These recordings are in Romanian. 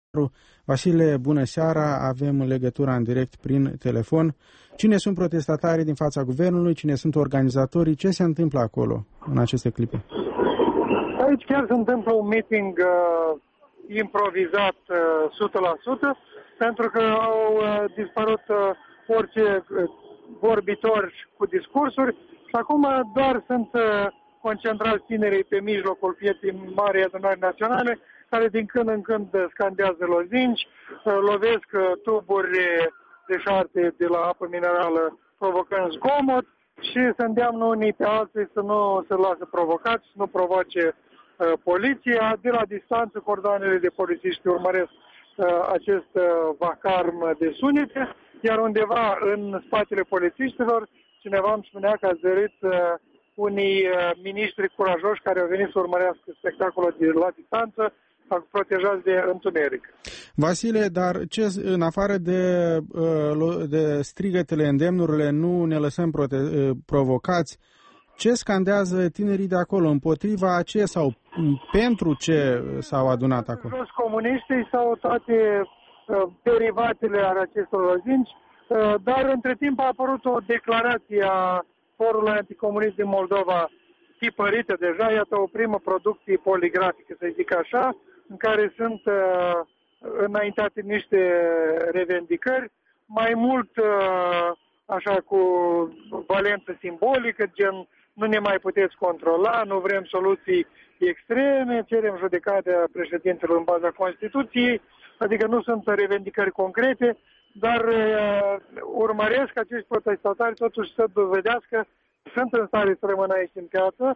Vasile, bună seara, avem legătura în direct prin telefon. Cine sunt protestatarii din fața guvernului, cine sunt organizatorii, ce se întâmplă acolo în aceste clipe? Aici chiar se întâmplă un meeting improvizat 100%, pentru că au dispărut orice vorbitori cu discursuri și acum doar sunt concentrați tinerii pe mijlocul pieței Marii Adunări Naționale, care din când în când scandează lozinci, lovesc tuburi de șarte de la apă minerală provocând zgomot și se îndeamnă unii pe alții să nu se lasă provocați, să nu provoace poliția. De la distanță, cordoanele de polițiști urmăresc acest vacarm de sunete, iar undeva în spatele polițiștilor, cineva îmi spunea că a zărit unii miniștri curajoși care au venit să urmărească spectacolul de la distanță, protejați de întuneric. Vasile, dar ce, în afară de strigătele, îndemnurile, nu ne lăsăm provocați, ce scandează tinerii de acolo? Împotriva a ce sau pentru ce s-au adunat acolo? Jos comuniștii sau toate derivatele ale acestor lozinci, dar între timp a apărut o declarație a Forului Anticomunist din Moldova, tipărită deja, iată o primă producție poligrafică, să zic așa, în care sunt înaintate niște revendicări, mai mult așa cu valență simbolică, gen nu ne mai puteți controla, nu vrem soluții extreme, cerem judecarea președintelui în baza Constituției, adică nu sunt revendicări concrete, dar urmăresc acești protestatari totuși să dovedească, sunt în stare să rămână aici în piață,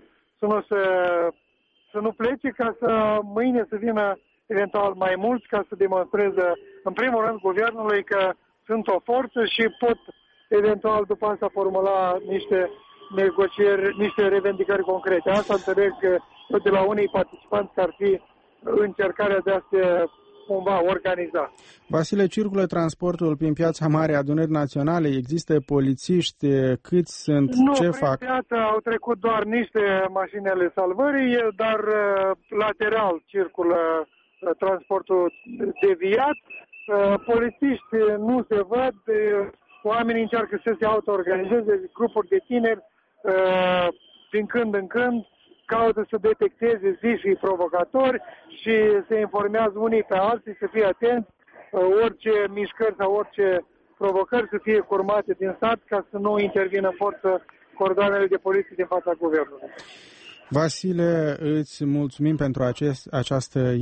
să nu plece, ca să mâine să vină eventual mai mulți, ca să demonstreze în primul rând guvernului că sunt o forță și pot eventual după asta formula niște negocieri, niște revendicări concrete. Asta înțeleg de la unii participanți că ar fi încercarea de a se cumva organiza. Vasile, circulă transportul prin Piața Mare Adunări Naționale? Există polițiști? Câți sunt? Ce fac? Prin piață au trecut doar niște mașini ale salvării, dar lateral circulă transportul deviat. Polițiști nu se văd, oamenii încearcă să se auto-organizeze, grupuri de tineri, din când în când, caută să detecteze zifii provocatori și se informează unii pe alții, să fie atenți, orice mișcări sau orice provocări să fie curmate din stat ca să nu intervină în forță cordoanele de poliție din fața guvernului. Vasile, îți mulțumim pentru această